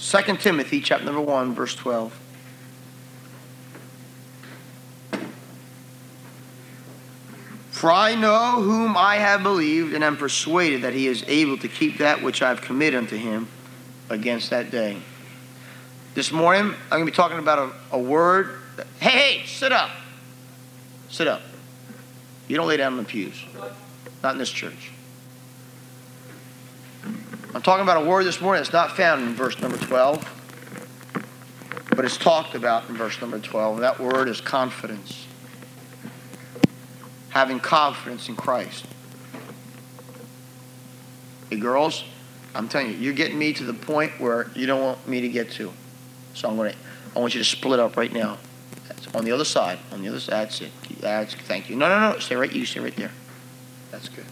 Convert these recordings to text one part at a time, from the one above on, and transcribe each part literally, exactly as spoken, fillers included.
Second Timothy chapter number one, verse twelve. For I know whom I have believed, and am persuaded that he is able to keep that which I have committed unto him against that day. This morning, I'm going to be talking about a, a word. That, hey, hey, sit up. Sit up. You don't lay down in the pews. Not in this church. I'm talking about a word this morning that's not found in verse number twelve, but it's talked about in verse number twelve. And that word is confidence. Having confidence in Christ. Hey, girls, I'm telling you, you're getting me to the point where you don't want me to get to. So I'm going to, I want you to split up right now. That's on the other side. On the other side. That's it. That's, thank you. No, no, no. Stay right. You stay right there. That's good.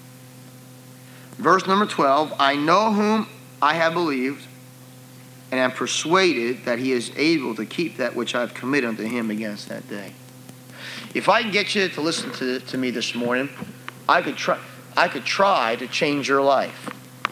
Verse number twelve. I know whom I have believed, and am persuaded that he is able to keep that which I have committed unto him against that day. If I can get you to listen to, to me this morning, I could try. I could try to change your life.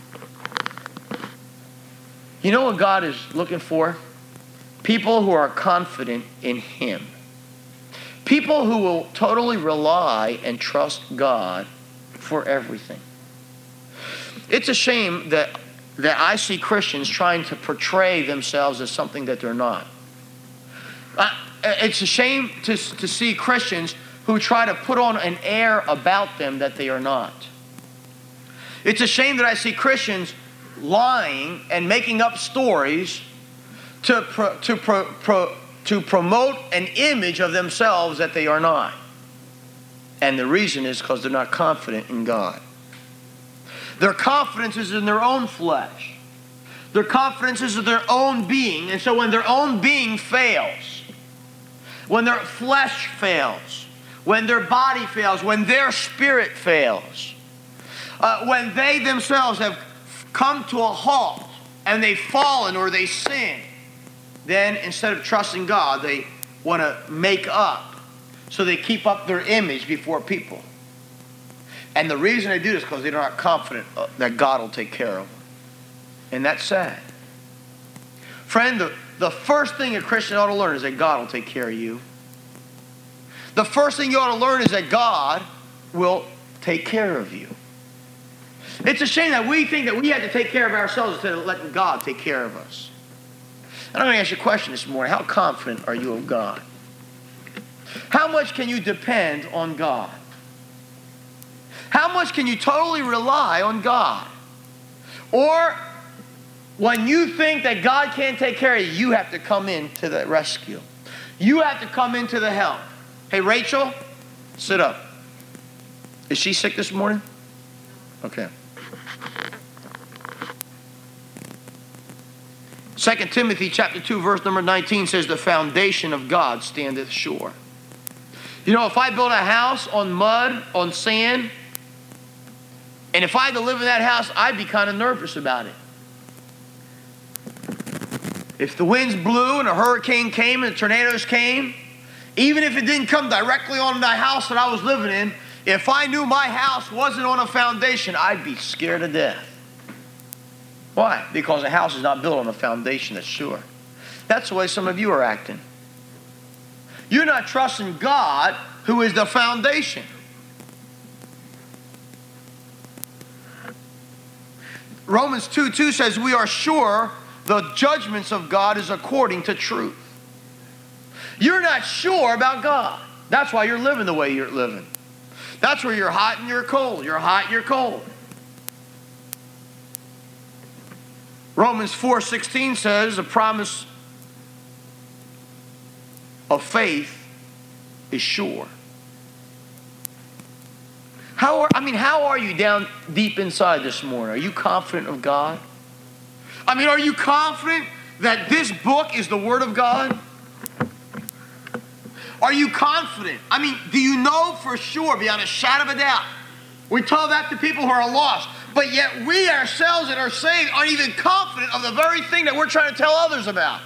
You know what God is looking for? People who are confident in him. People who will totally rely and trust God for everything. It's a shame that, that I see Christians trying to portray themselves as something that they're not. Uh, it's a shame to, to see Christians who try to put on an air about them that they are not. It's a shame that I see Christians lying and making up stories to pro, to pro, pro, to promote an image of themselves that they are not. And the reason is because they're not confident in God. Their confidence is in their own flesh. Their confidence is in their own being. And so when their own being fails, when their flesh fails, when their body fails, when their spirit fails, uh, when they themselves have come to a halt and they've fallen or they sin, then instead of trusting God, they want to make up. So they keep up their image before people. And the reason they do this is because they're not confident that God will take care of them. And that's sad. Friend, the, the first thing a Christian ought to learn is that God will take care of you. The first thing you ought to learn is that God will take care of you. It's a shame that we think that we have to take care of ourselves instead of letting God take care of us. And I'm going to ask you a question this morning. How confident are you of God? How much can you depend on God? How much can you totally rely on God? Or when you think that God can't take care of you, you have to come in to the rescue. You have to come into the help. Hey, Rachel, sit up. Is she sick this morning? Okay. Second Timothy chapter two, verse number nineteen says, the foundation of God standeth sure. You know, if I build a house on mud, on sand, and if I had to live in that house, I'd be kind of nervous about it. If the winds blew and a hurricane came and tornadoes came, even if it didn't come directly on the house that I was living in, if I knew my house wasn't on a foundation, I'd be scared to death. Why? Because a house is not built on a foundation that's sure. That's the way some of you are acting. You're not trusting God, who is the foundation. Romans two two says, we are sure the judgments of God is according to truth. You're not sure about God. That's why you're living the way you're living. That's where you're hot and you're cold. You're hot and you're cold. Romans four sixteen says, a promise of faith is sure. How are, I mean, how are you down deep inside this morning? Are you confident of God? I mean, are you confident that this book is the Word of God? Are you confident? I mean, do you know for sure, beyond a shadow of a doubt? We tell that to people who are lost, but yet we ourselves that are saved aren't even confident of the very thing that we're trying to tell others about.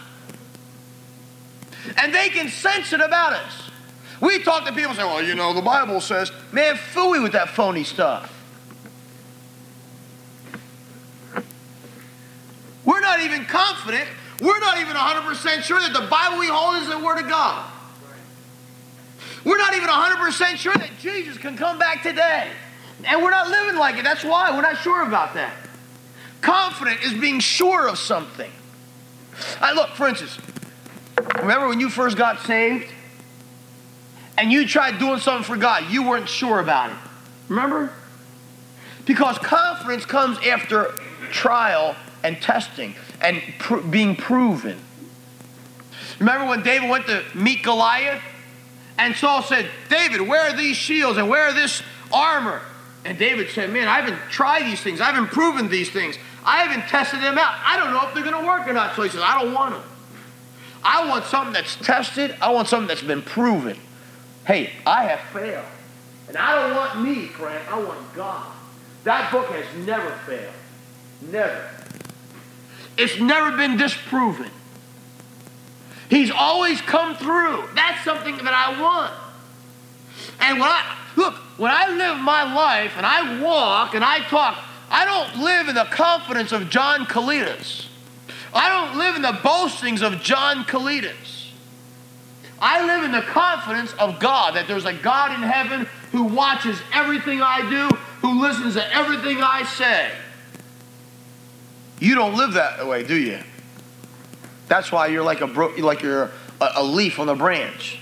And they can sense it about us. We talk to people and say, well, you know, the Bible says, man, phooey with that phony stuff. We're not even confident, we're not even one hundred percent sure that the Bible we hold is the Word of God. We're not even one hundred percent sure that Jesus can come back today. And we're not living like it. That's why we're not sure about that. Confident is being sure of something. I look, for instance, remember when you first got saved and you tried doing something for God, you weren't sure about it. Remember? Because confidence comes after trial and testing and pr- being proven. Remember when David went to meet Goliath? And Saul said, David, where are these shields and where are this armor? And David said, man, I haven't tried these things. I haven't proven these things. I haven't tested them out. I don't know if they're going to work or not. So he says, I don't want them. I want something that's tested. I want something that's been proven. Hey, I have failed. And I don't want me, friend. I want God. That book has never failed. Never. It's never been disproven. He's always come through. That's something that I want. And when I, look, when I live my life and I walk and I talk, I don't live in the confidence of John Calitas. I don't live in the boastings of John Calitas. I live in the confidence of God, that there's a God in heaven who watches everything I do, who listens to everything I say. You don't live that way, do you? That's why you're like a bro- like you're a, a leaf on the branch.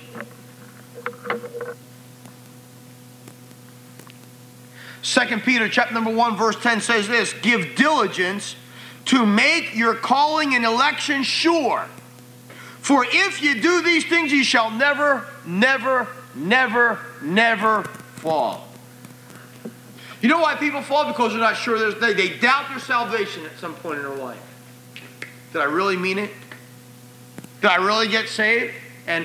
Second Peter chapter number one verse ten says this: give diligence to make your calling and election sure. For if you do these things, you shall never, never, never, never fall. You know why people fall? Because they're not sure. There's, they, they doubt their salvation at some point in their life. Did I really mean it? Did I really get saved? And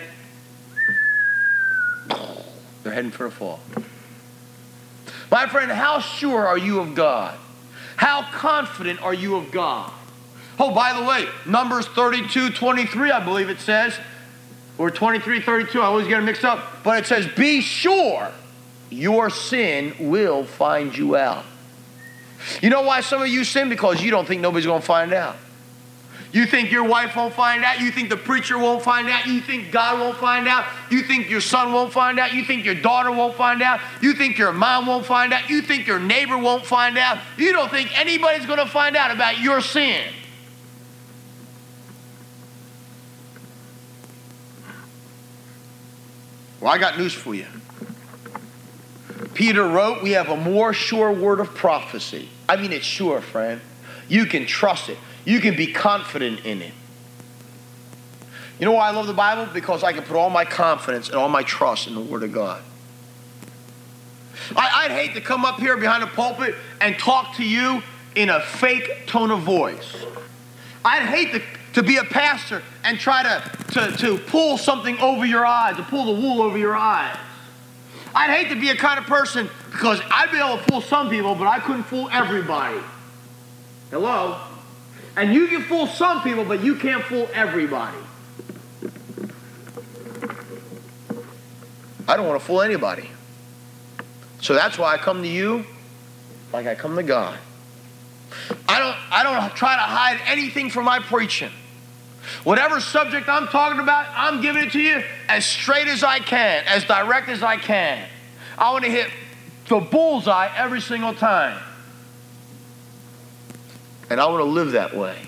they're heading for a fall. My friend, how sure are you of God? How confident are you of God? Oh, by the way, Numbers thirty-two twenty-three, I believe it says, or twenty-three thirty-two, I always get them mixed up, but it says, be sure your sin will find you out. You know why some of you sin? Because you don't think nobody's going to find out. You think your wife won't find out. You think the preacher won't find out. You think God won't find out. You think your son won't find out. You think your daughter won't find out. You think your mom won't find out. You think your neighbor won't find out. You don't think anybody's going to find out about your sin. Well, I got news for you. Peter wrote, we have a more sure word of prophecy. I mean, it's sure, friend. You can trust it. You can be confident in it. You know why I love the Bible? Because I can put all my confidence and all my trust in the Word of God. I, I'd hate to come up here behind a pulpit and talk to you in a fake tone of voice. I'd hate to, to be a pastor and try to, to, to pull something over your eyes, to pull the wool over your eyes. I'd hate to be a kind of person, because I'd be able to fool some people, but I couldn't fool everybody. Hello? And you can fool some people, but you can't fool everybody. I don't want to fool anybody. So that's why I come to you like I come to God. I don't, I don't try to hide anything from my preaching. Whatever subject I'm talking about, I'm giving it to you as straight as I can, as direct as I can. I want to hit the bullseye every single time. And I want to live that way.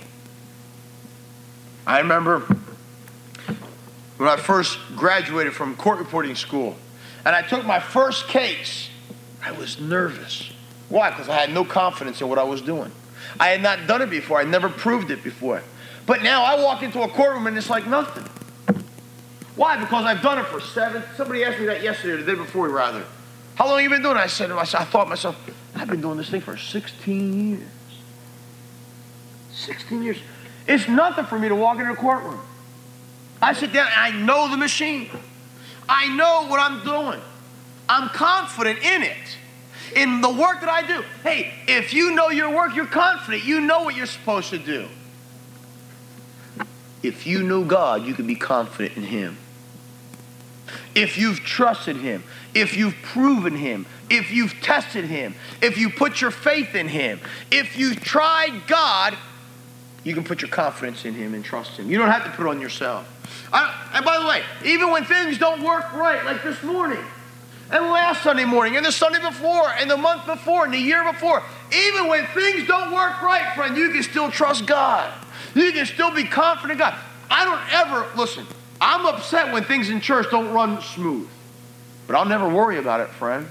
I remember when I first graduated from court reporting school, and I took my first case, I was nervous. Why? Because I had no confidence in what I was doing. I had not done it before. I never proved it before. But now I walk into a courtroom and it's like nothing. Why? Because I've done it for seven. Somebody asked me that yesterday, or the day before, rather. How long have you been doing it? I said to myself, I thought to myself, I've been doing this thing for sixteen years. sixteen years. It's nothing for me to walk into a courtroom. I sit down and I know the machine. I know what I'm doing. I'm confident in it. In the work that I do. Hey, if you know your work, you're confident. You know what you're supposed to do. If you know God, you can be confident in Him. If you've trusted Him, if you've proven Him, if you've tested Him, if you put your faith in Him, if you've tried God, you can put your confidence in him and trust him. You don't have to put it on yourself. I, and by the way, even when things don't work right, like this morning, and last Sunday morning, and the Sunday before, and the month before, and the year before, even when things don't work right, friend, you can still trust God. You can still be confident in God. I don't ever, listen, I'm upset when things in church don't run smooth. But I'll never worry about it, friend.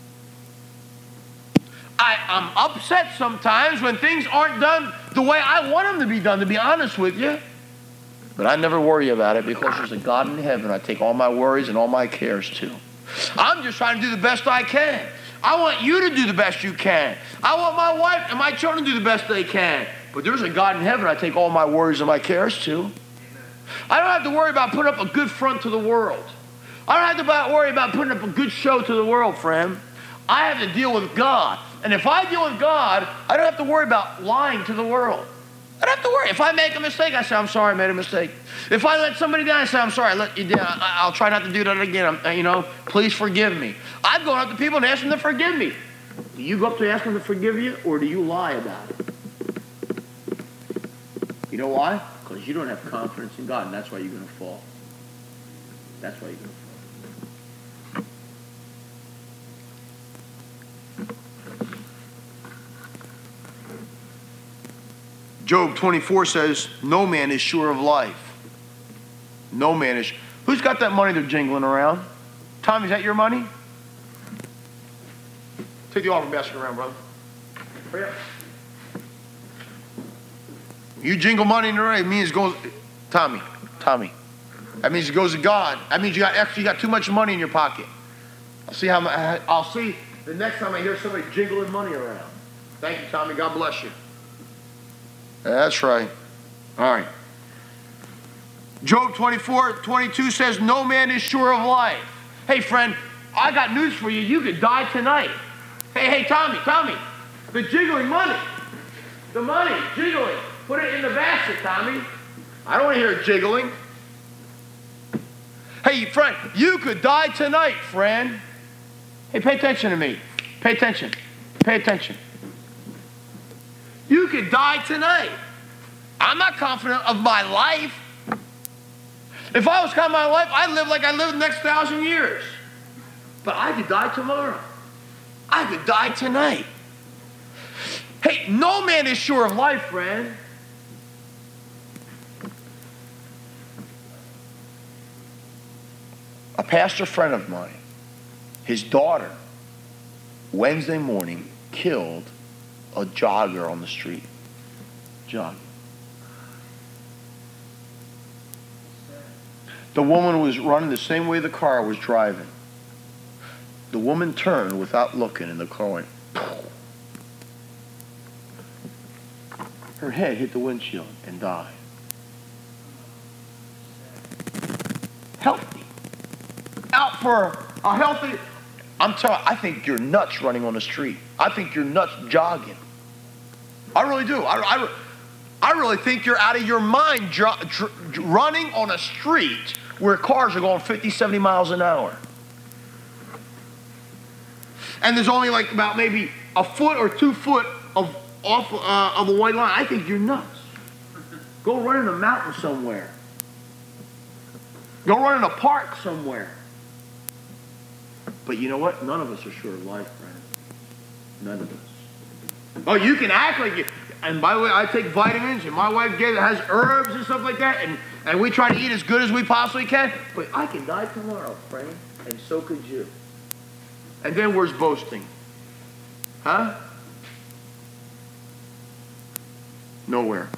I, I'm upset sometimes when things aren't done the way I want them to be done, to be honest with you. But I never worry about it because there's a God in heaven I take all my worries and all my cares to. I'm just trying to do the best I can. I want you to do the best you can. I want my wife and my children to do the best they can. But there's a God in heaven I take all my worries and my cares to. I don't have to worry about putting up a good front to the world. I don't have to worry about putting up a good show to the world, friend. I have to deal with God. And if I deal with God, I don't have to worry about lying to the world. I don't have to worry. If I make a mistake, I say, I'm sorry, I made a mistake. If I let somebody down, I say, I'm sorry, I let you down. I, I'll try not to do that again. I'm, you know, please forgive me. I've gone up to people and asked them to forgive me. Do you go up to ask them to forgive you, or do you lie about it? You know why? Because you don't have confidence in God, and that's why you're going to fall. That's why you're going to fall. Job twenty-four says, no man is sure of life. No man is. Who's got that money they're jingling around? Tom, is that your money? Take the offering basket around, brother. Hurry up. You jingle money in the air, it means it goes, Tommy, Tommy. That means it goes to God. That means you got extra, you got too much money in your pocket. I'll see how I'll see the next time I hear somebody jingling money around. Thank you, Tommy. God bless you. That's right. All right. Job twenty-four, twenty-two says, no man is sure of life. Hey, friend, I got news for you. You could die tonight. Hey, hey, Tommy, Tommy, the jiggling money, the money, jiggling. Put it in the basket, Tommy. I don't want to hear it jiggling. Hey, friend, you could die tonight, friend. Hey, pay attention to me. Pay attention. Pay attention. You could die tonight. I'm not confident of my life. If I was confident of my life, I'd live like I live the next thousand years. But I could die tomorrow. I could die tonight. Hey, no man is sure of life, friend. A pastor friend of mine, his daughter, Wednesday morning, killed a jogger on the street. Jogging. The woman was running the same way the car was driving. The woman turned without looking, and the car went. Her head hit the windshield and died. Healthy. Out for a healthy... I'm telling you, I think you're nuts running on the street. I think you're nuts jogging. I really do. I, I, I really think you're out of your mind jo- dr- running on a street where cars are going fifty, seventy miles an hour. And there's only like about maybe a foot or two foot of off uh, of a white line. I think you're nuts. Go run in a mountain somewhere. Go run in a park somewhere. But you know what? None of us are sure of life, friend. None of us. Oh, you can act like you. And by the way, I take vitamins, and my wife gets, has herbs and stuff like that, and, and we try to eat as good as we possibly can. But I can die tomorrow, friend, and so could you. And then where's boasting? Huh? Nowhere.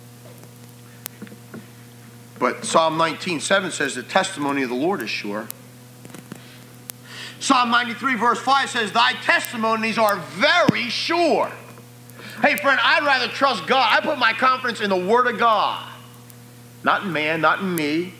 But Psalm nineteen seven says the testimony of the Lord is sure. Psalm ninety-three verse five says, thy testimonies are very sure. Hey friend, I'd rather trust God. I put my confidence in the Word of God. Not in man, not in me.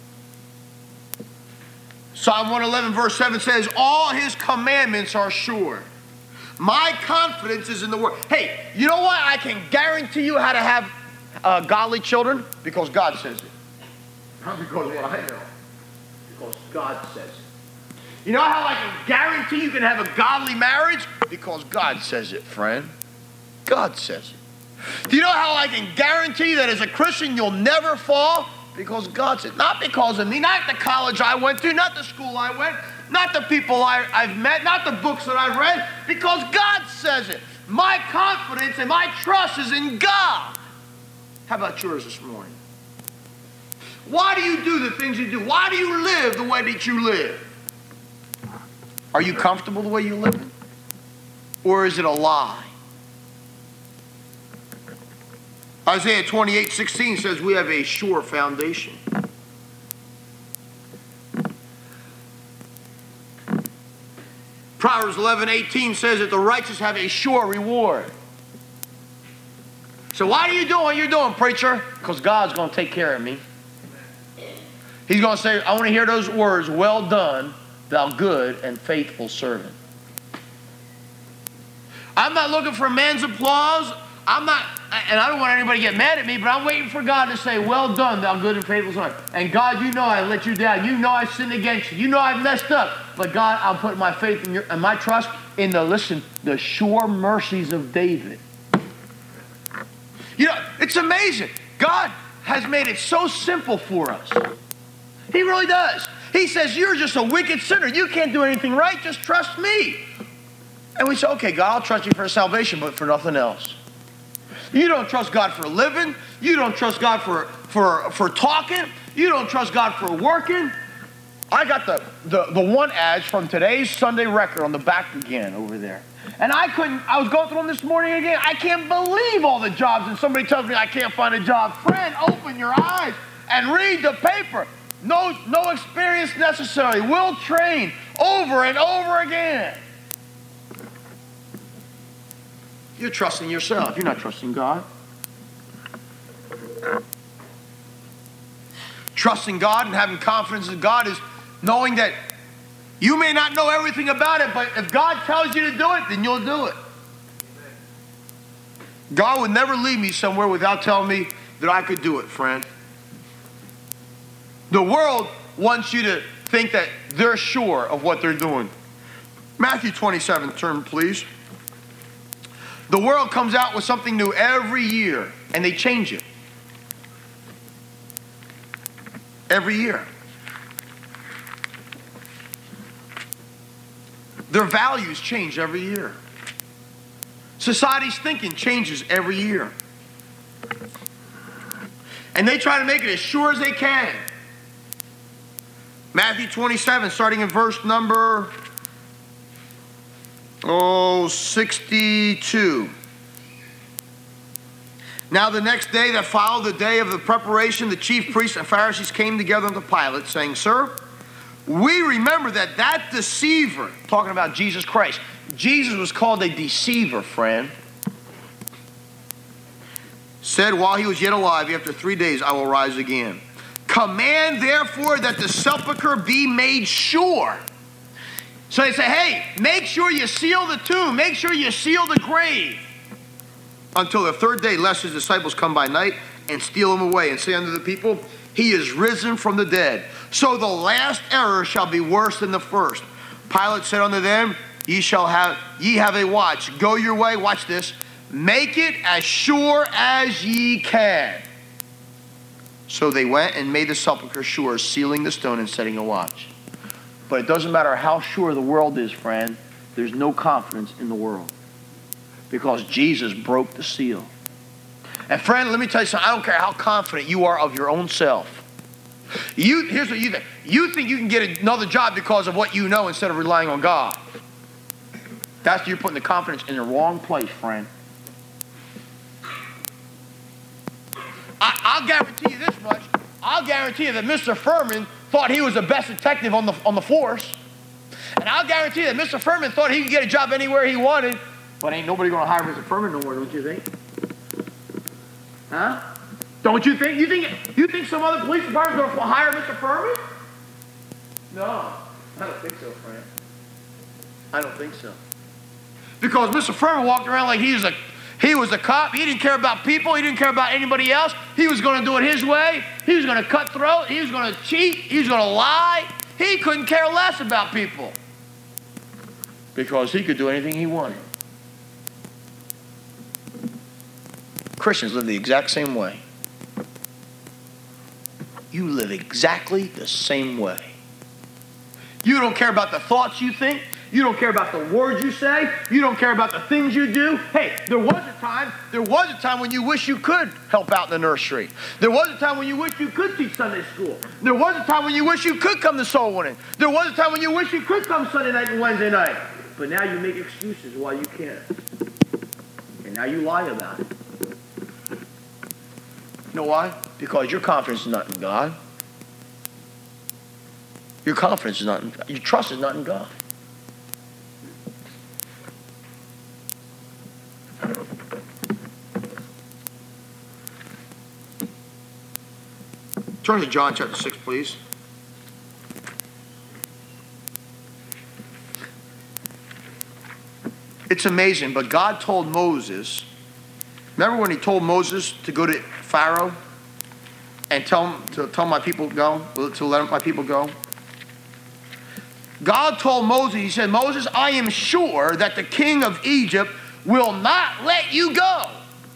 Psalm one eleven verse seven says, all his commandments are sure. My confidence is in the Word. Hey, you know why I can guarantee you how to have uh, godly children? Because God says it. Not because of what I know. Because God says it. You know how I can guarantee you can have a godly marriage? Because God says it, friend. God says it. Do you know how I can guarantee that as a Christian you'll never fall? Because God said, not because of me, not the college I went to, not the school I went, not the people I, I've met, not the books that I've read, because God says it. My confidence and my trust is in God. How about yours this morning? Why do you do the things you do? Why do you live the way that you live? Are you comfortable the way you live? Or is it a lie? Isaiah twenty-eight sixteen says we have a sure foundation. Proverbs eleven eighteen says that the righteous have a sure reward. So why are you doing what you're doing, preacher? Because God's going to take care of me. He's going to say, I want to hear those words, well done, thou good and faithful servant. I'm not looking for man's applause. I'm not, and I don't want anybody to get mad at me, but I'm waiting for God to say, well done, thou good and faithful servant. And God, you know I let you down. You know I sinned against you. You know I've messed up. But God, I'm putting my faith in your, and my trust in the, listen, the sure mercies of David. You know, it's amazing. God has made it so simple for us. He really does. He says, you're just a wicked sinner. You can't do anything right. Just trust me. And we say, okay, God, I'll trust you for salvation, but for nothing else. You don't trust God for living. You don't trust God for, for, for talking. You don't trust God for working. I got the, the, the one ads from today's Sunday Record on the back again over there. And I couldn't, I was going through them this morning again. I can't believe all the jobs. And somebody tells me I can't find a job. Friend, open your eyes and read the paper. No, no experience necessary. Will train over and over again. You're trusting yourself. You're not trusting God. Trusting God and having confidence in God is knowing that you may not know everything about it, but if God tells you to do it, then you'll do it. God would never leave me somewhere without telling me that I could do it, friend. The world wants you to think that they're sure of what they're doing. Matthew twenty-seven, turn please. The world comes out with something new every year, and they change it. Every year. Their values change every year. Society's thinking changes every year. And they try to make it as sure as they can. Matthew twenty-seven, starting in verse number oh, sixty-two. Now the next day that followed the day of the preparation, the chief priests and Pharisees came together unto Pilate, saying, Sir, we remember that that deceiver, talking about Jesus Christ, Jesus was called a deceiver, friend, said while he was yet alive, after three days I will rise again. Command therefore that the sepulchre be made sure. So they say, hey, make sure you seal the tomb. Make sure you seal the grave. Until the third day, lest his disciples come by night and steal him away and say unto the people, he is risen from the dead. So the last error shall be worse than the first. Pilate said unto them, ye shall have, ye have a watch. Go your way, watch this. Make it as sure as ye can. So they went and made the sepulchre sure, sealing the stone and setting a watch. But it doesn't matter how sure the world is, friend. There's no confidence in the world. Because Jesus broke the seal. And friend, let me tell you something. I don't care how confident you are of your own self. You, here's what you think. You think you can get another job because of what you know instead of relying on God. That's you're putting the confidence in the wrong place, friend. I, I'll guarantee you this much. I'll guarantee you that Mister Furman thought he was the best detective on the, on the force. And I'll guarantee you that Mister Furman thought he could get a job anywhere he wanted. But ain't nobody going to hire Mister Furman no more, don't you think? Huh? Don't you think? You think you think some other police department's going to hire Mister Furman? No. I don't think so, friend. I don't think so. Because Mister Furman walked around like he was a he was a cop. He didn't care about people. He didn't care about anybody else. He was going to do it his way. He was going to cut throat. He was going to cheat. He was going to lie. He couldn't care less about people. Because he could do anything he wanted. Christians live the exact same way. You live exactly the same way. You don't care about the thoughts you think. You don't care about the words you say. You don't care about the things you do. Hey, there was a time, there was a time when you wish you could help out in the nursery. There was a time when you wish you could teach Sunday school. There was a time when you wish you could come to soul winning. There was a time when you wish you could come Sunday night and Wednesday night. But now you make excuses why you can't. And now you lie about it. You know why? Because your confidence is not in God. Your confidence is not in God. Your trust is not in God. Turn to John chapter six, please. It's amazing, but God told Moses, remember when he told Moses to go to Pharaoh and tell him to tell my people go, to let my people go? God told Moses, he said, Moses, I am sure that the king of Egypt will not let you go.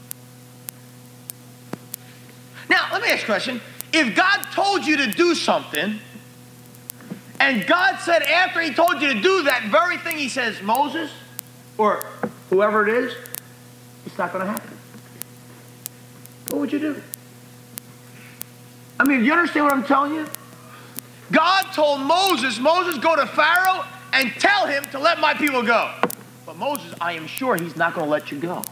Now, let me ask you a question. If God told you to do something, and God said after he told you to do that very thing, he says, Moses, or whoever it is, it's not going to happen. What would you do? I mean, do you understand what I'm telling you? God told Moses, Moses, go to Pharaoh and tell him to let my people go. But Moses, I am sure he's not going to let you go.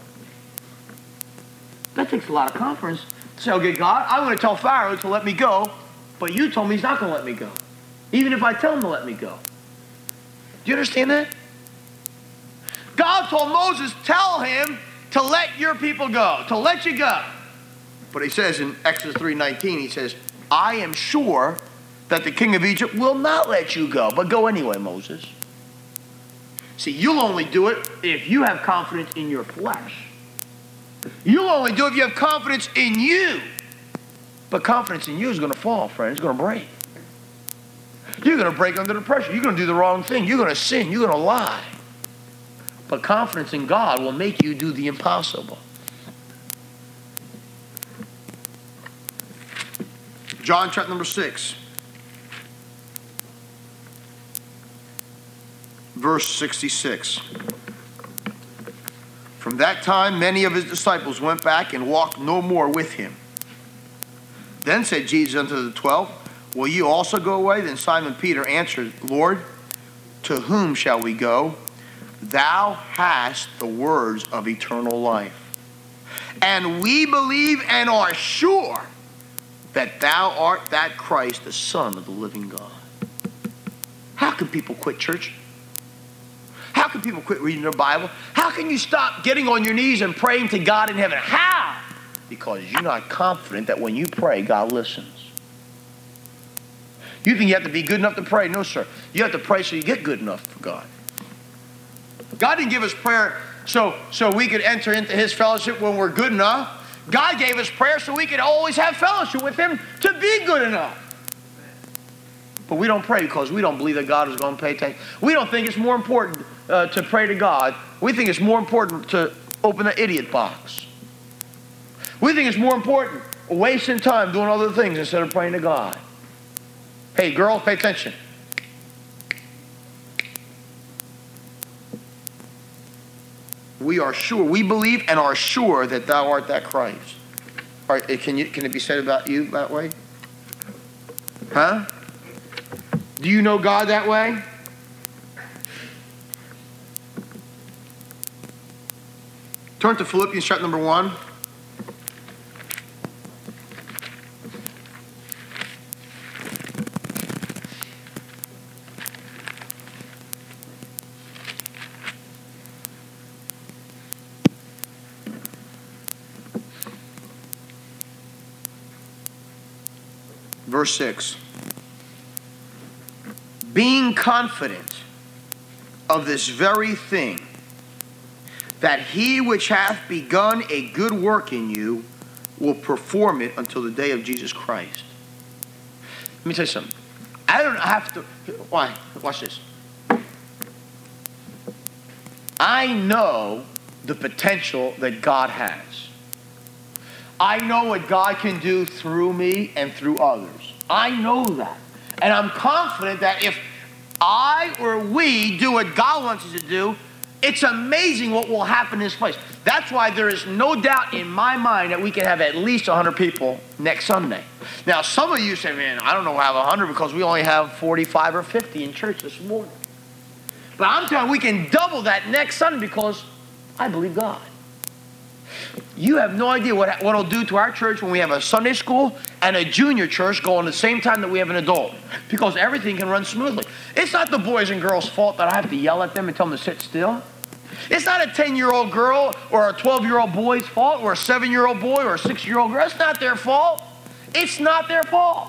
That takes a lot of confidence. Say, okay, God, I'm going to tell Pharaoh to let me go, but you told me he's not going to let me go. Even if I tell him to let me go. Do you understand that? God told Moses, tell him to let your people go, to let you go. But he says in Exodus three nineteen, he says, I am sure that the king of Egypt will not let you go, but go anyway, Moses. See, you'll only do it if you have confidence in your flesh. You'll only do it if you have confidence in you. But confidence in you is going to fall, friend. It's going to break. You're going to break under the pressure. You're going to do the wrong thing. You're going to sin. You're going to lie. But confidence in God will make you do the impossible. John chapter number six. Verse sixty-six. From that time, many of his disciples went back and walked no more with him. Then said Jesus unto the twelve, will you also go away? Then Simon Peter answered, Lord, to whom shall we go? Thou hast the words of eternal life. And we believe and are sure that thou art that Christ, the Son of the living God. How can people quit church? How can people quit reading their Bible? How can you stop getting on your knees and praying to God in heaven? How? Because you're not confident that when you pray, God listens. You think you have to be good enough to pray? No, sir. You have to pray so you get good enough for God. God didn't give us prayer so, so we could enter into his fellowship when we're good enough. God gave us prayer so we could always have fellowship with him to be good enough. But we don't pray because we don't believe that God is going to pay attention. We don't think it's more important uh, to pray to God. We think it's more important to open the idiot box. We think it's more important wasting time doing other things instead of praying to God. Hey, girls, pay attention. We are sure, we believe and are sure that thou art that Christ. All right, can you, can it be said about you that way? Huh? Do you know God that way? Turn to Philippians chapter number one. Verse six. Being confident of this very thing, that he which hath begun a good work in you will perform it until the day of Jesus Christ. Let me tell you something. I don't have to, why? Watch this. I know the potential that God has. I know what God can do through me and through others. I know that. And I'm confident that if I or we do what God wants us to do, it's amazing what will happen in this place. That's why there is no doubt in my mind that we can have at least one hundred people next Sunday. Now, some of you say, man, I don't know how one hundred because we only have forty-five or fifty in church this morning. But I'm telling you, we can double that next Sunday because I believe God. You have no idea what, what it'll do to our church when we have a Sunday school and a junior church go on the same time that we have an adult. Because everything can run smoothly. It's not the boys and girls' fault that I have to yell at them and tell them to sit still. It's not a ten-year-old girl or a twelve-year-old boy's fault or a seven-year-old boy or a six-year-old girl. It's not their fault. It's not their fault.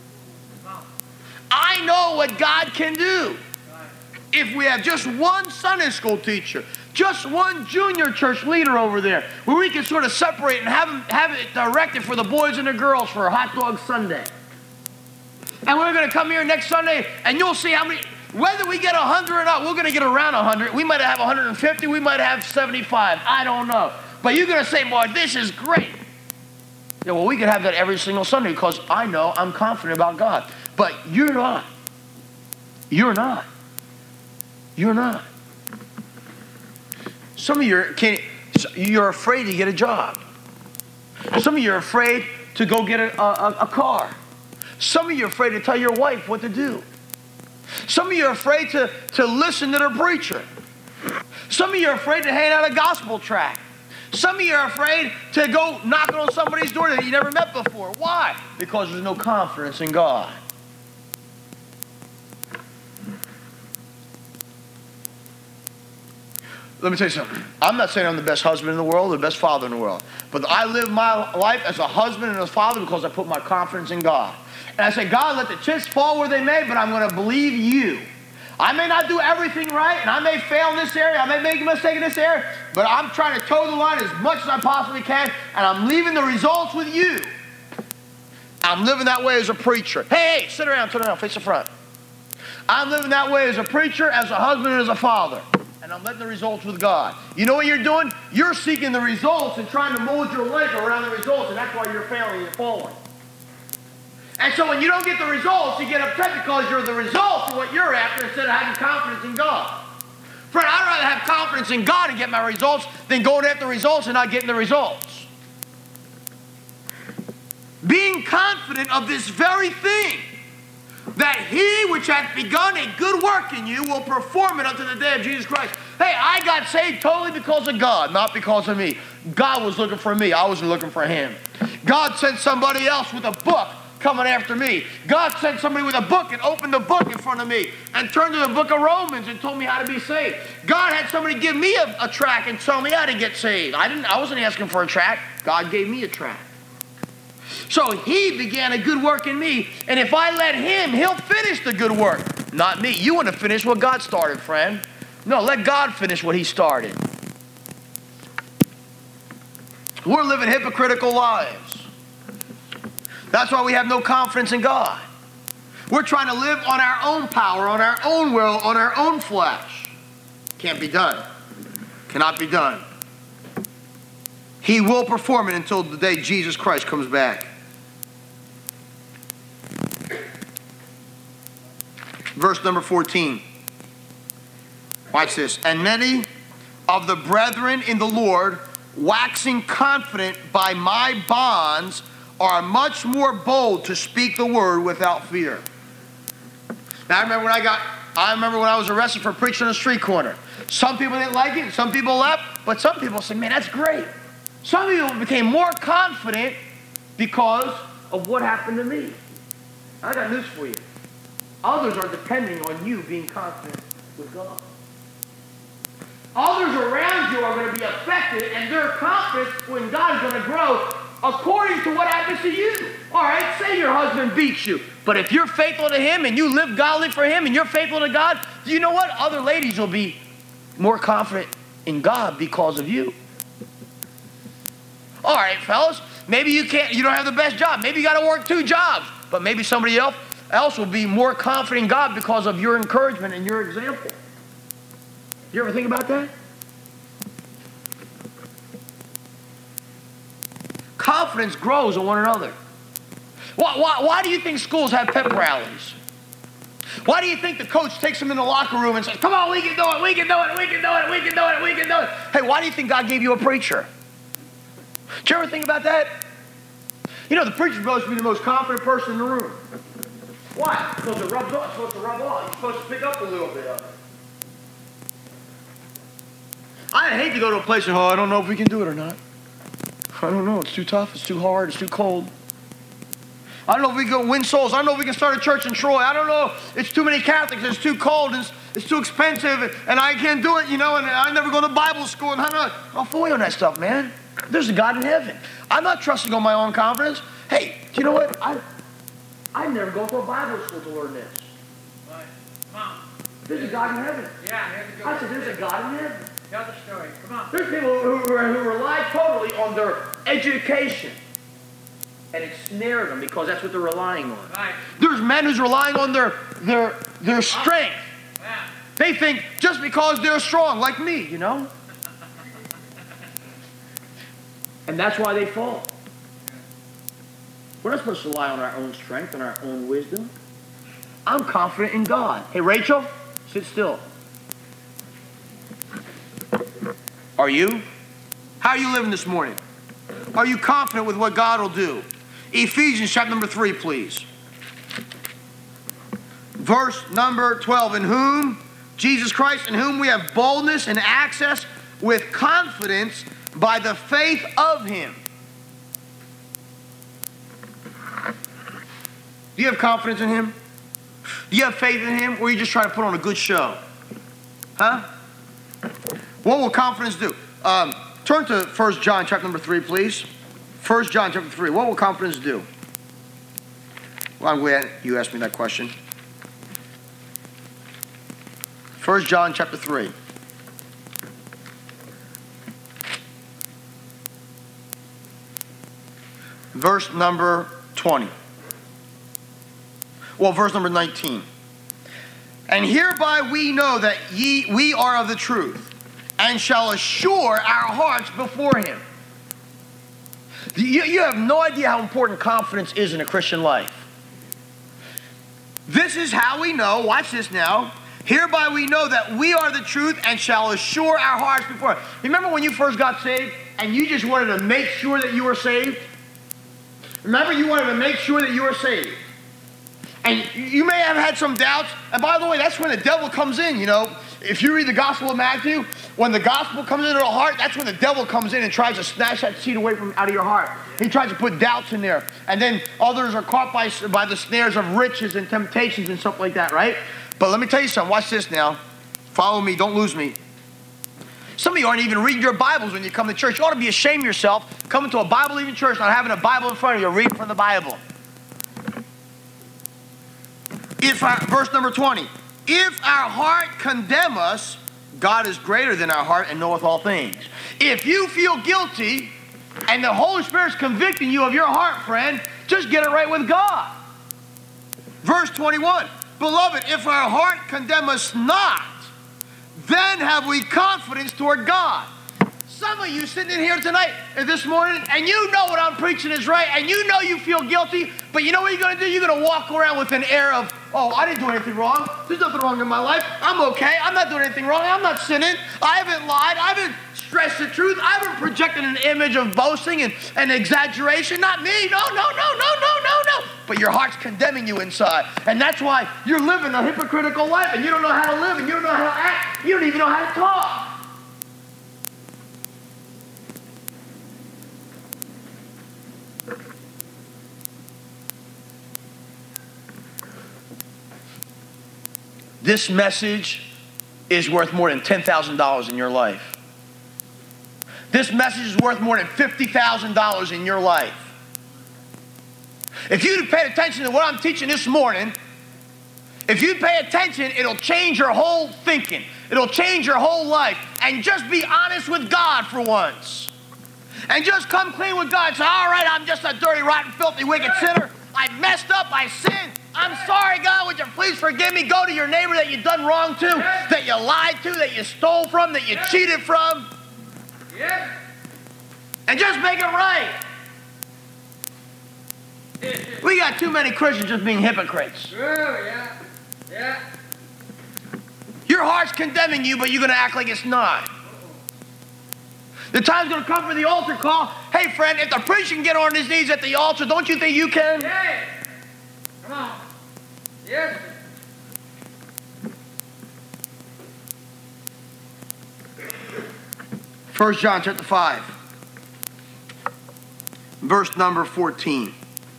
I know what God can do. If we have just one Sunday school teacher, just one junior church leader over there, where we can sort of separate and have, them, have it directed for the boys and the girls for a hot dog Sunday. And we're going to come here next Sunday, and you'll see how many, whether we get one hundred or not, we're going to get around one hundred. We might have one hundred fifty, we might have seventy-five. I don't know. But you're going to say, boy, this is great. Yeah, well, we can have that every single Sunday because I know I'm confident about God. But you're not. You're not. You're not. Some of you are, can, you're afraid to get a job. Some of you are afraid to go get a, a, a car. Some of you are afraid to tell your wife what to do. Some of you are afraid to, to listen to the preacher. Some of you are afraid to hand out a gospel tract. Some of you are afraid to go knocking on somebody's door that you never met before. Why? Because there's no confidence in God. Let me tell you something. I'm not saying I'm the best husband in the world or the best father in the world. But I live my life as a husband and a father because I put my confidence in God. And I say, God, let the chips fall where they may, but I'm going to believe you. I may not do everything right, and I may fail in this area. I may make a mistake in this area. But I'm trying to toe the line as much as I possibly can, and I'm leaving the results with you. I'm living that way as a preacher. Hey, hey, sit around, sit around, face the front. I'm living that way as a preacher, as a husband, and as a father. And I'm letting the results with God. You know what you're doing? You're seeking the results and trying to mold your life around the results, and that's why you're failing and falling. And so when you don't get the results, you get upset because you're the result of what you're after instead of having confidence in God. Friend, I'd rather have confidence in God and get my results than going after results and not getting the results. Being confident of this very thing, that he which hath begun a good work in you will perform it unto the day of Jesus Christ. Hey, I got saved totally because of God, not because of me. God was looking for me. I wasn't looking for him. God sent somebody else with a book coming after me. God sent somebody with a book and opened the book in front of me and turned to the book of Romans and told me how to be saved. God had somebody give me a, a tract and tell me how to get saved. I didn't. I wasn't asking for a tract. God gave me a tract. So he began a good work in me, and if I let him, he'll finish the good work. Not me. You want to finish what God started, friend. No, let God finish what he started. We're living hypocritical lives. That's why we have no confidence in God. We're trying to live on our own power, on our own will, on our own flesh. Can't be done. Cannot be done. He will perform it until the day Jesus Christ comes back. Verse number fourteen. Watch this. And many of the brethren in the Lord, waxing confident by my bonds, are much more bold to speak the word without fear. Now I remember when I got, I remember when I was arrested for preaching on the street corner. Some people didn't like it, some people left, but some people said, man, that's great. Some people became more confident because of what happened to me. I got news for you. Others are depending on you being confident with God. Others around you are going to be affected, and their confidence when God is going to grow according to what happens to you. All right, say your husband beats you, but if you're faithful to him and you live godly for him and you're faithful to God, you know what? Other ladies will be more confident in God because of you. All right, fellas, maybe you can't, you don't have the best job. Maybe you got to work two jobs, but maybe somebody else else will be more confident in God because of your encouragement and your example. You ever think about that? confidence grows in one another. Why, why, why do you think schools have pep rallies? Why do you think the coach takes them in the locker room and says, come on, we can do it, we can do it, we can do it, we can do it, we can do it. Hey, why do you think God gave you a preacher? Did you ever think about that? You know, the preacher's supposed to be the most confident person in the room. Why? It's supposed to rub off. It's supposed to rub off. You're supposed to pick up a little bit of it. I hate to go to a place and, oh, I don't know if we can do it or not. I don't know. It's too tough. It's too hard. It's too cold. I don't know if we can win souls. I don't know if we can start a church in Troy. I don't know. It's too many Catholics. It's too cold. It's, it's too expensive. And I can't do it, you know, and I never go to Bible school. And I don't I'll fool you on that stuff, man. There's a God in heaven. I'm not trusting on my own confidence. Hey, do you know what? I, I've never gone to a Bible school to learn this. Right. Come on. There's a God in heaven. Yeah, here's a good I said, there's a God in heaven. Tell the story. Come on. There's people who, who, who rely totally on their education. And it snares them because that's what they're relying on. Right. There's men who's relying on their, their, their strength. Yeah. They think just because they're strong, like me, you know? And that's why they fall. We're not supposed to rely on our own strength and our own wisdom. I'm confident in God. Hey, Rachel, sit still. Are you? How are you living this morning? Are you confident with what God will do? Ephesians chapter number three, please. Verse number twelve. In whom, Jesus Christ, in whom we have boldness and access with confidence by the faith of him. Do you have confidence in him? Do you have faith in him? Or are you just trying to put on a good show? Huh? What will confidence do? Um, turn to First John chapter number three, please. First John chapter three. What will confidence do? Well, I'm glad you asked me that question. First John chapter three. Verse number twenty. Well, verse number nineteen. And hereby we know that ye we are of the truth, and shall assure our hearts before him. You, you have no idea how important confidence is in a Christian life. This is how we know, watch this now, hereby we know that we are the truth and shall assure our hearts before him. Remember when you first got saved and you just wanted to make sure that you were saved? Remember you wanted to make sure that you were saved. And you may have had some doubts. And by the way, that's when the devil comes in, you know. If you read the Gospel of Matthew, when the gospel comes into the heart, that's when the devil comes in and tries to snatch that seed away from out of your heart. He tries to put doubts in there. And then others are caught by, by the snares of riches and temptations and stuff like that, right? But let me tell you something. Watch this now. Follow me. Don't lose me. Some of you aren't even reading your Bibles when you come to church. You ought to be ashamed of yourself coming to a Bible-believing church, not having a Bible in front of you, reading from the Bible. If our, verse number twenty, if our heart condemn us, God is greater than our heart and knoweth all things. If you feel guilty and the Holy Spirit's convicting you of your heart, friend, just get it right with God. Verse twenty-one, beloved, if our heart condemn us not, then have we confidence toward God. Some of you sitting in here tonight, this morning, and you know what I'm preaching is right, and you know you feel guilty, but you know what you're going to do? You're going to walk around with an air of, oh, I didn't do anything wrong. There's nothing wrong in my life. I'm okay. I'm not doing anything wrong. I'm not sinning. I haven't lied. I haven't stressed the truth. I haven't projected an image of boasting and, and exaggeration. Not me. No, no, no, no, no, no, no. But your heart's condemning you inside. And that's why you're living a hypocritical life, and you don't know how to live, and you don't know how to act. You don't even know how to talk. This message is worth more than ten thousand dollars in your life. This message is worth more than fifty thousand dollars in your life. If you'd paid attention to what I'm teaching this morning, if you pay attention, it'll change your whole thinking. It'll change your whole life. And just be honest with God for once. And just come clean with God. Say, all right, I'm just a dirty, rotten, filthy, wicked sinner. I messed up. I sinned. I'm sorry, God. Would you please forgive me? Go to your neighbor that you done wrong to, that you lied to, that you stole from, that you cheated from. And just make it right. We got too many Christians just being hypocrites. Oh, yeah. Yeah. Your heart's condemning you, but you're going to act like it's not. The time's going to come for the altar call. Hey, friend, if the preacher can get on his knees at the altar, don't you think you can? Yeah. Come on. Yes. First John chapter five, verse number fourteen.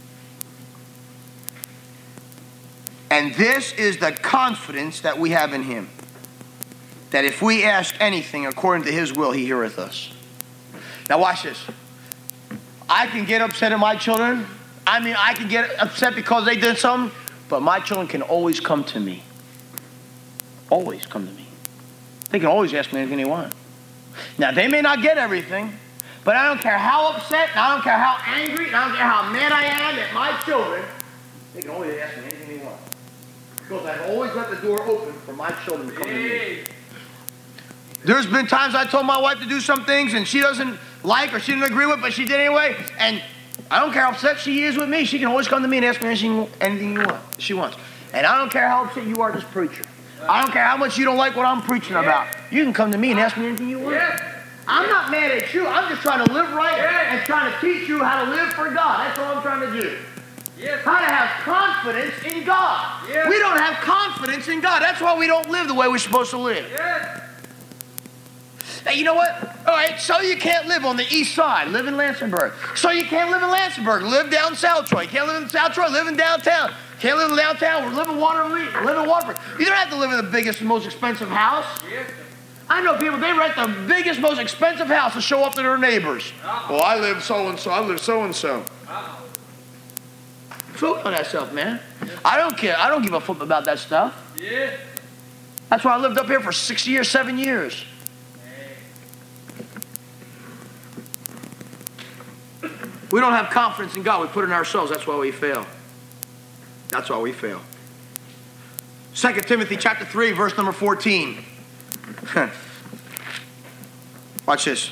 And this is the confidence that we have in him, that if we ask anything according to his will, he heareth us. Now watch this. I can get upset at my children. I mean, I can get upset because they did something, but my children can always come to me. Always come to me. They can always ask me anything they want. Now, they may not get everything, but I don't care how upset, and I don't care how angry, and I don't care how mad I am at my children, they can always ask me anything they want. Because I've always let the door open for my children to come to me. There's been times I told my wife to do some things, and she doesn't like or she didn't agree with, but she did anyway, and I don't care how upset she is with me, she can always come to me and ask me anything, anything you want, she wants. And I don't care how upset you are, this preacher. I don't care how much you don't like what I'm preaching about. You can come to me and ask me anything you want. Yeah. I'm not mad at you. I'm just trying to live right and trying to teach you how to live for God. That's all I'm trying to do. Yes. How to have confidence in God. Yes. We don't have confidence in God. That's why we don't live the way we're supposed to live. Yes. Hey, you know what? All right, so you can't live on the east side. Live in Lansingburg. So you can't live in Lansingburg. Live down South Troy. You can't live in South Troy. Live in downtown. Can't live in downtown. Or live in Waterloo. Live in Waterford. You don't have to live in the biggest, most expensive house. Yes. I know people, they rent the biggest, most expensive house to show off to their neighbors. Uh-oh. Well, I live so-and-so. I live so-and-so. Uh-oh. Focus on that stuff, man. I don't care. I don't give a flip about that stuff. Yes. That's why I lived up here for six years, seven years. We don't have confidence in God. We put it in ourselves. That's why we fail. That's why we fail. Second Timothy chapter three, verse number fourteen. Watch this.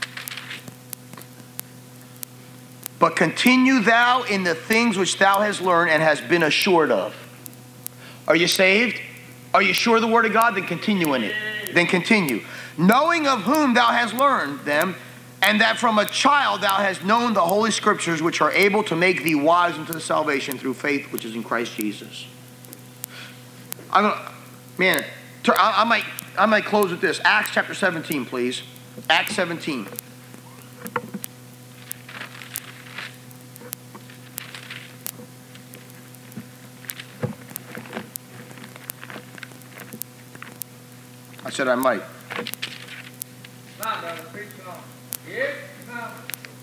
But continue thou in the things which thou hast learned and hast been assured of. Are you saved? Are you sure of the word of God? Then continue in it. Then continue. Knowing of whom thou hast learned them, and that from a child thou hast known the holy scriptures, which are able to make thee wise unto the salvation through faith which is in Christ Jesus. I'm gonna, man, I, I might, I might close with this. Acts chapter seventeen, please. Acts seventeen. I said I might. Come on, brother. Preach on. Yes. Come on.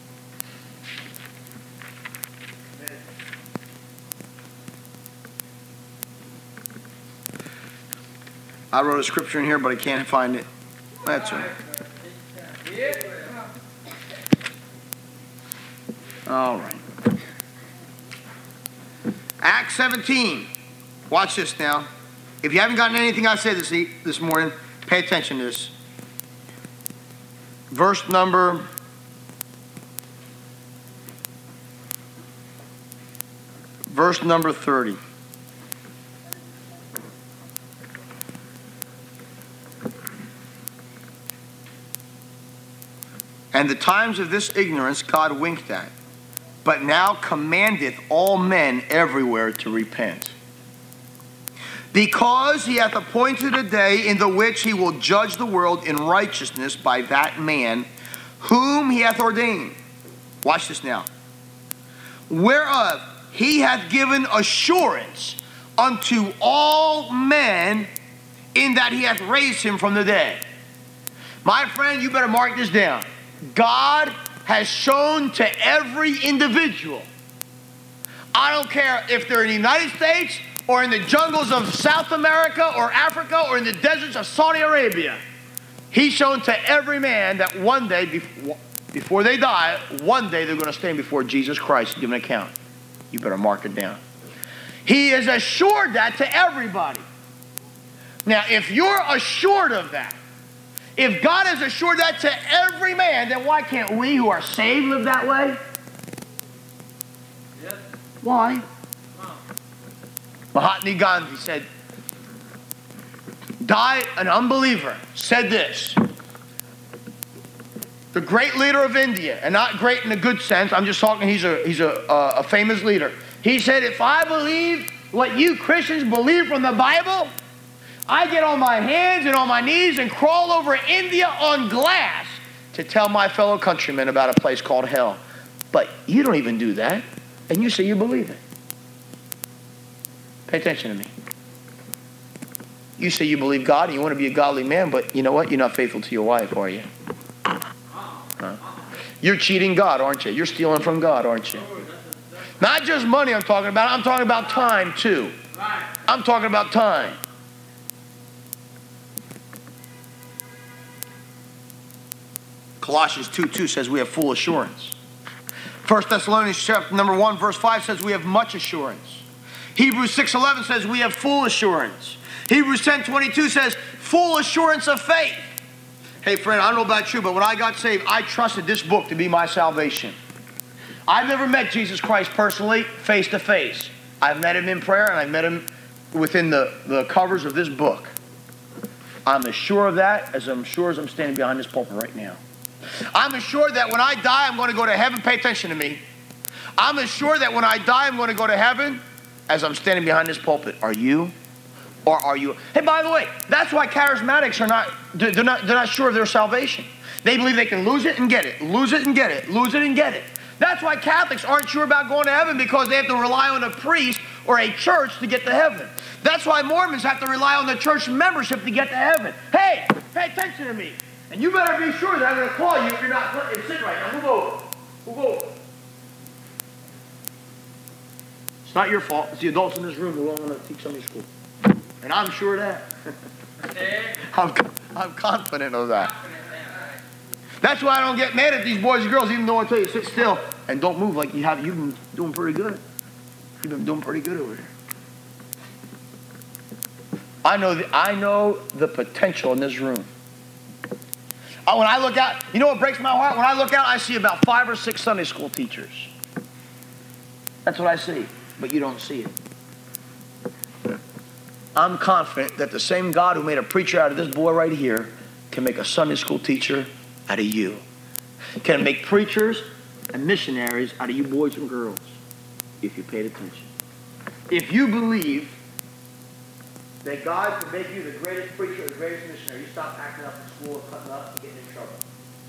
I wrote a scripture in here, but I can't find it. That's all right. Yes. Come on. All right. Acts seventeen. Watch this now. If you haven't gotten anything I said this, e- this morning, pay attention to this. Verse number verse number thirty. And the times of this ignorance God winked at, but now commandeth all men everywhere to repent. Because he hath appointed a day in the which he will judge the world in righteousness by that man whom he hath ordained. Watch this now. Whereof he hath given assurance unto all men, in that he hath raised him from the dead. My friend, you better mark this down. God has shown to every individual. I don't care if they're in the United States or in the jungles of South America or Africa or in the deserts of Saudi Arabia. He's shown to every man that one day, before they die, one day they're going to stand before Jesus Christ and give an account. You better mark it down. He has assured that to everybody. Now, if you're assured of that, if God has assured that to every man, then why can't we who are saved live that way? Yes. Why? Mahatma Gandhi said, died an unbeliever, said this. The great leader of India, and not great in a good sense, I'm just talking, he's a, he's a, uh, a famous leader. He said, if I believe what you Christians believe from the Bible, I get on my hands and on my knees and crawl over India on glass to tell my fellow countrymen about a place called hell. But you don't even do that, and you say you believe it. Pay attention to me. You say you believe God and you want to be a godly man, but you know what? You're not faithful to your wife, are you? Huh? You're cheating God, aren't you? You're stealing from God, aren't you? Not just money I'm talking about. I'm talking about time, too. I'm talking about time. Colossians two two says we have full assurance. First Thessalonians chapter number one, verse five says we have much assurance. Hebrews six eleven says we have full assurance. Hebrews ten twenty-two says full assurance of faith. Hey friend, I don't know about you, but when I got saved, I trusted this book to be my salvation. I've never met Jesus Christ personally, face to face. I've met him in prayer and I've met him within the, the covers of this book. I'm as sure of that as I'm sure as I'm standing behind this pulpit right now. I'm assured that when I die, I'm going to go to heaven. Pay attention to me. I'm assured that when I die, I'm going to go to heaven as I'm standing behind this pulpit. Are you? Or are you? Hey, by the way, that's why charismatics are not, they're not, they're not sure of their salvation. They believe they can lose it and get it, lose it and get it, lose it and get it. That's why Catholics aren't sure about going to heaven, because they have to rely on a priest or a church to get to heaven. That's why Mormons have to rely on the church membership to get to heaven. Hey, pay attention to me. And you better be sure that I'm going to call you if you're not sitting right now. Move over. Move over. It's not your fault. It's the adults in this room who don't want to teach Sunday school. And I'm sure of that. I'm, I'm confident of that. That's why I don't get mad at these boys and girls, even though I tell you, sit still and don't move like you have. You've been doing pretty good. You've been doing pretty good over here. I know the, I know the potential in this room. Uh, when I look out, you know what breaks my heart? When I look out, I see about five or six Sunday school teachers. That's what I see, but you don't see it. I'm confident that the same God who made a preacher out of this boy right here can make a Sunday school teacher out of you. Can make preachers and missionaries out of you boys and girls if you paid attention. If you believe that God can make you the greatest preacher or the greatest missionary, you stop acting up in school and cutting up and getting in trouble.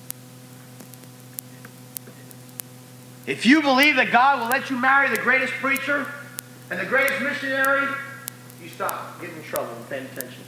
If you believe that God will let you marry the greatest preacher and the greatest missionary, you stop getting in trouble and paying attention.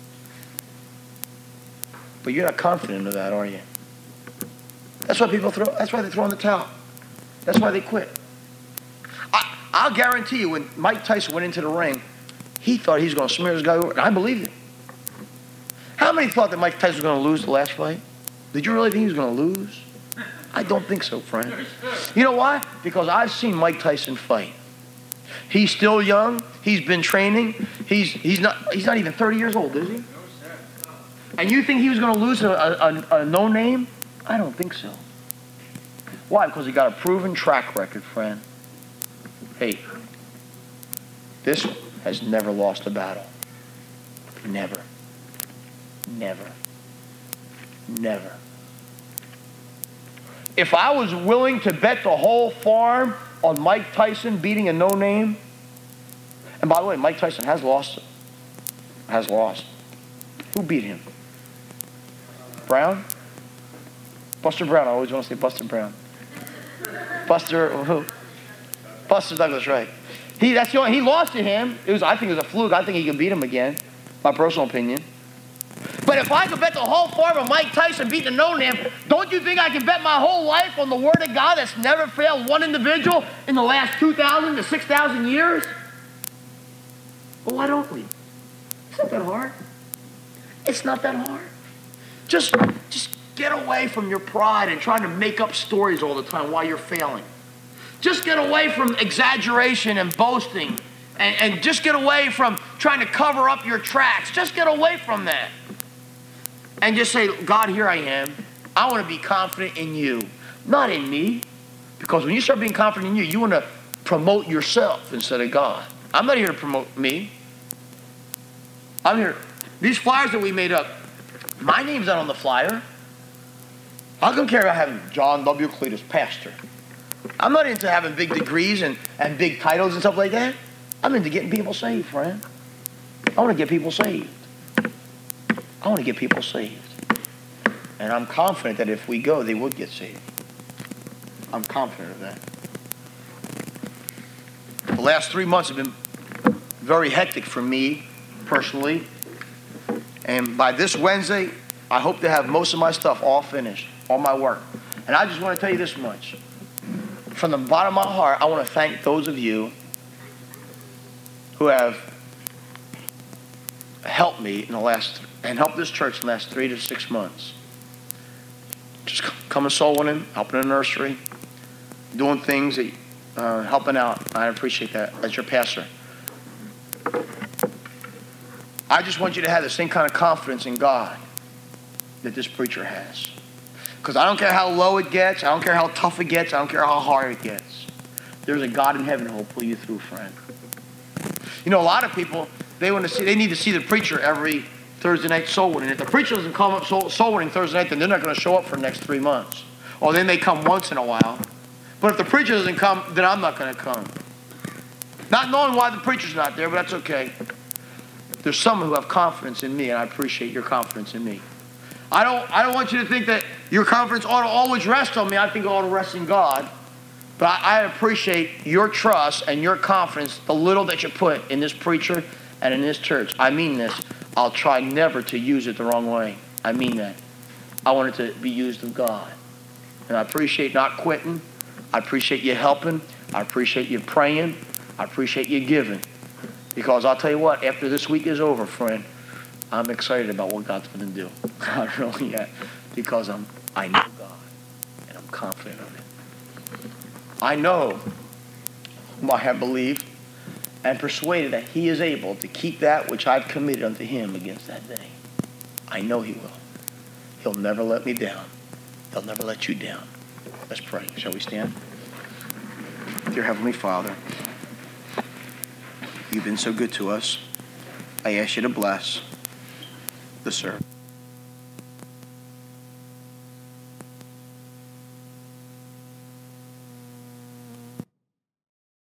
But you're not confident of that, are you? That's why people throw. That's why they throw in the towel. That's why they quit. I, I'll guarantee you, when Mike Tyson went into the ring, he thought he was going to smear this guy over, and I believed him. How many thought that Mike Tyson was going to lose the last fight? Did you really think he was going to lose? I don't think so, friend. You know why? Because I've seen Mike Tyson fight. He's still young. He's been training. He's he's not he's not even thirty years old, is he? And you think he was going to lose a, a, a no name? I don't think so. Why? Because he got a proven track record, friend. Hey, this one has never lost a battle. Never. Never. Never. If I was willing to bet the whole farm on Mike Tyson beating a no-name, and by the way, Mike Tyson has lost. Has lost. Who beat him? Brown? Buster Brown. I always want to say Buster Brown. Buster who? Buster Douglas, right. He that's the only, he lost to him. It was I think it was a fluke. I think he could beat him again. My personal opinion. But if I could bet the whole farm of Mike Tyson beating a no-name, don't you think I can bet my whole life on the Word of God that's never failed one individual in the last two thousand to six thousand years? Well, why don't we? It's not that hard. It's not that hard. Just, just get away from your pride and trying to make up stories all the time while you're failing. Just get away from exaggeration and boasting. And, and just get away from trying to cover up your tracks. Just get away from that. And just say, God, here I am. I want to be confident in you, not in me. Because when you start being confident in you, you want to promote yourself instead of God. I'm not here to promote me. I'm here. These flyers that we made up, my name's not on the flyer. I don't care about having John W. Cletus, pastor. I'm not into having big degrees and, and big titles and stuff like that. I'm into getting people saved, friend. I want to get people saved. I want to get people saved. And I'm confident that if we go, they would get saved. I'm confident of that. The last three months have been very hectic for me personally. And by this Wednesday, I hope to have most of my stuff all finished, all my work. And I just want to tell you this much. From the bottom of my heart, I want to thank those of you who have helped me in the last, and helped this church in the last three to six months. Just coming soul winning, helping in the nursery, doing things, that, uh, helping out. I appreciate that as your pastor. I just want you to have the same kind of confidence in God that this preacher has. Because I don't care how low it gets. I don't care how tough it gets. I don't care how hard it gets. There's a God in heaven who will pull you through, friend. You know, a lot of people, they want to see, they need to see the preacher every Thursday night soul winning. If the preacher doesn't come up soul, soul winning Thursday night, then they're not going to show up for the next three months. Or they may come once in a while. But if the preacher doesn't come, then I'm not going to come. Not knowing why the preacher's not there, but that's okay. There's some who have confidence in me, and I appreciate your confidence in me. I don't, I don't want you to think that your confidence ought to always rest on me. I think it ought to rest in God. But I, I appreciate your trust and your confidence, the little that you put in this preacher and in this church. I mean this. I'll try never to use it the wrong way. I mean that. I want it to be used of God. And I appreciate not quitting. I appreciate you helping. I appreciate you praying. I appreciate you giving. Because I'll tell you what, after this week is over, friend, I'm excited about what God's going to do. I really am. Because I'm, I know God. And I'm confident of it. I know whom I have believed and persuaded that he is able to keep that which I've committed unto him against that day. I know he will. He'll never let me down. He'll never let you down. Let's pray. Shall we stand? Dear Heavenly Father, you've been so good to us. I ask you to bless the service.